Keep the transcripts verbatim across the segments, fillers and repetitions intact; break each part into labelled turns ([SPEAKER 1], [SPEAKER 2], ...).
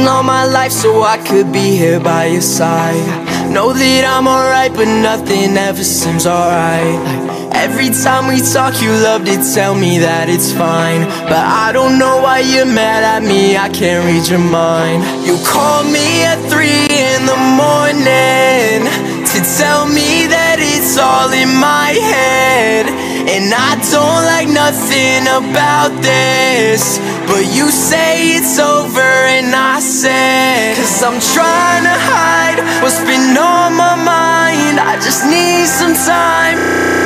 [SPEAKER 1] Fighting all my life so I could be here by your side. Know that I'm alright, but nothing ever seems alright. Every time we talk you love to tell me that it's fine, but I don't know why you're mad at me, I can't read your mind. You call me at three in the morning to tell me that it's all in my head, and I don't like nothing about this, but you say it's over and I said, cause I'm trying to hide what's been on my mind. I just need some time,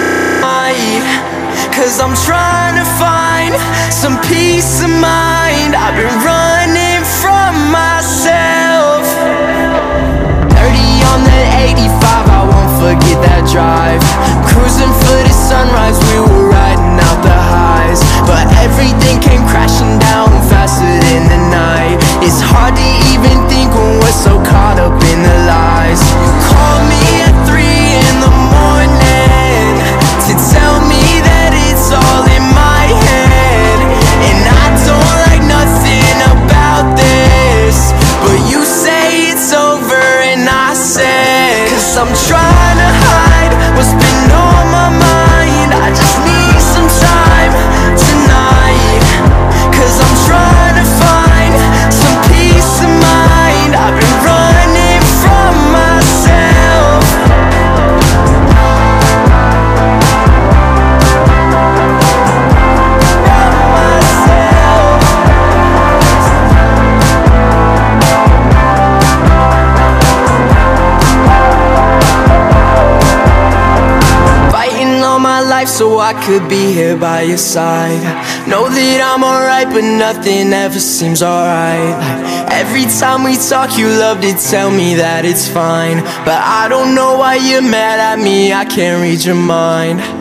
[SPEAKER 1] cause I'm trying to find some peace of mind. I've been running from myself. Thirty on the eighty-five, I won't forget that drive. Cruising for the sunrise, we were riding out the highs, but everything came crashing down faster than the night. It's hard to even think when we're so caught up in the lies. You call me at three in the morning to tell me that it's all in my head, and I don't like nothing about this, but you say it's over and I said, cause I'm trying to hide what's been on my mind. I just need some time tonight, cause I'm trying to find some peace of mind. I've been running from myself. So I could be here by your side. Know that I'm alright, but nothing ever seems alright. Every time we talk you love to tell me that it's fine, but I don't know why you're mad at me, I can't read your mind.